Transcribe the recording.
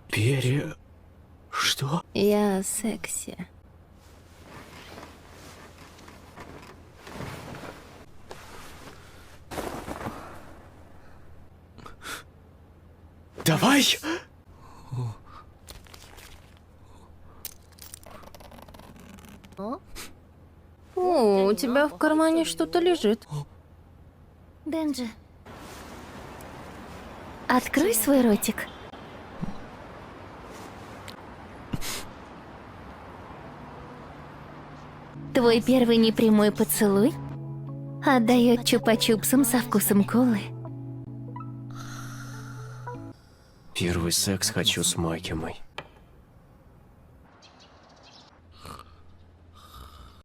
Что? Я секси. Давай! О, у тебя в кармане что-то лежит. Денджи, открой свой ротик. Твой первый непрямой поцелуй отдает чупа-чупсом со вкусом колы. Первый секс хочу с Макимой.